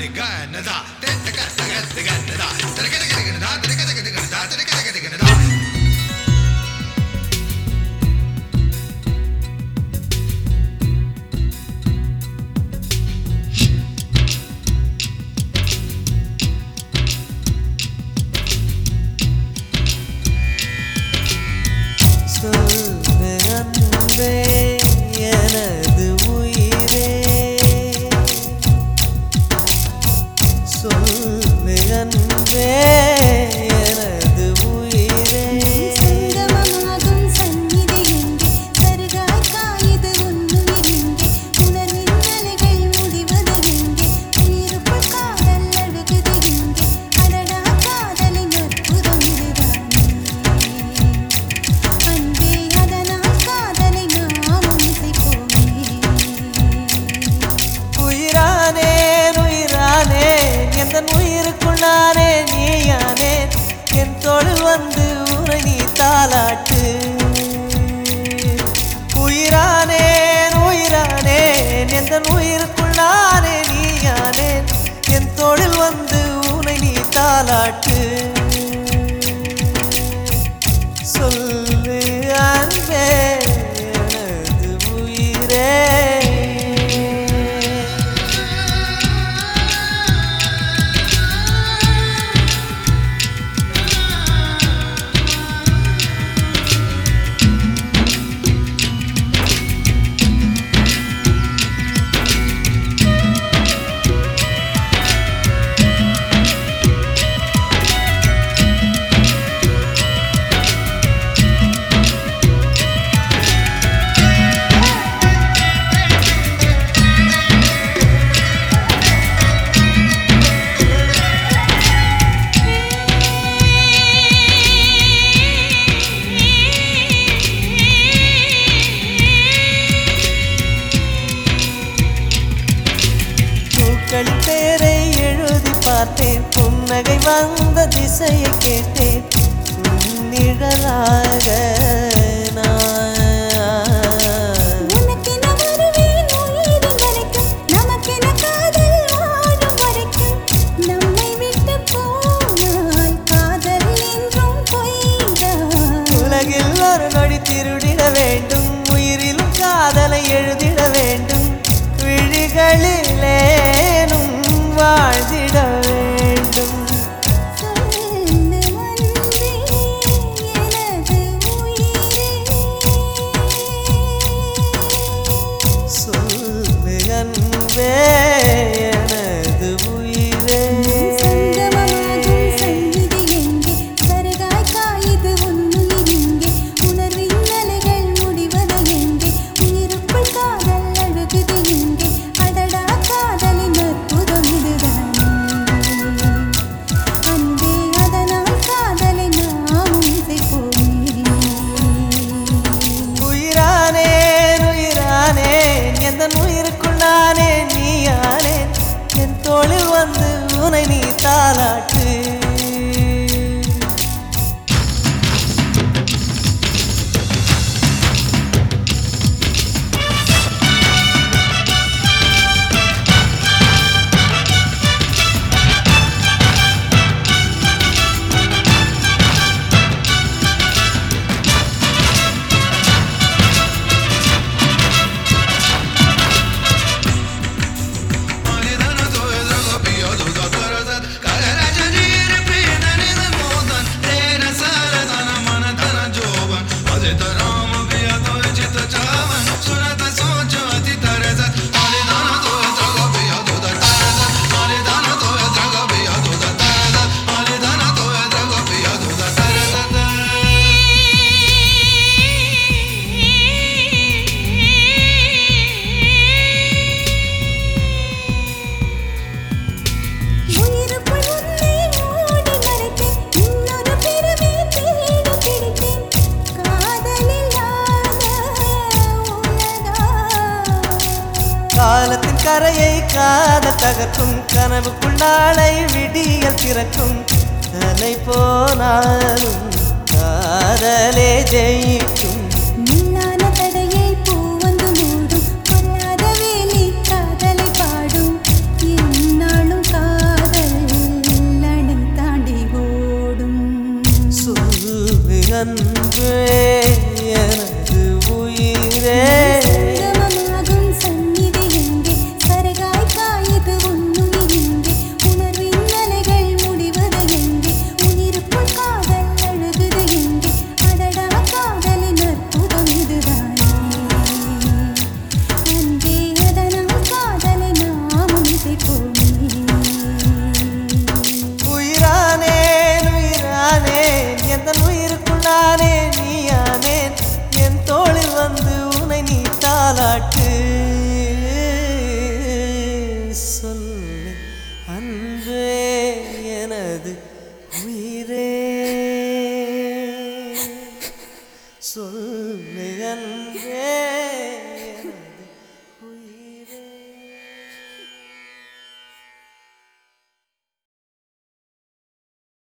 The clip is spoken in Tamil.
உயிருக்குள்ளானே நீயானே என் தோள் வந்து உரை நீ தாலாட்டு உயிரானேன் உயிரானேன் எந்த உயிருக்குள்ளானே நீயானே என் தோளில் வந்து உனை நீ தாலாட்டு சொல்லு அன்பே எனது உயிரே பேரை எழுதி பார்த்தேன் புன்னகை வந்த திசையை கேட்டேன் நிழலாக உலகில் ஒரு நொடி திருடிட வேண்டும் உயிரிலும் காதலை எழுதிட வேண்டும் விழிகளிலே வாழ்ந்திட வேண்டும் சொல்லு அன்பே எனது உயிரே உயிருக்குள்ளானே நீயானே என் தோளில் வந்து உனை நீ தாலாட்டு காலத்தின் கரையை காதல் தகர்க்கும் கனவுக்குள் நாளை விடியல் திறக்கும் தலை போனாலும் காதலே ஜெயிக்கும் முன்னான தடையை பூ வந்து மூடும் கொல்லாத வேலி காதலை பாடும் என்னாலும் அன்பே எனது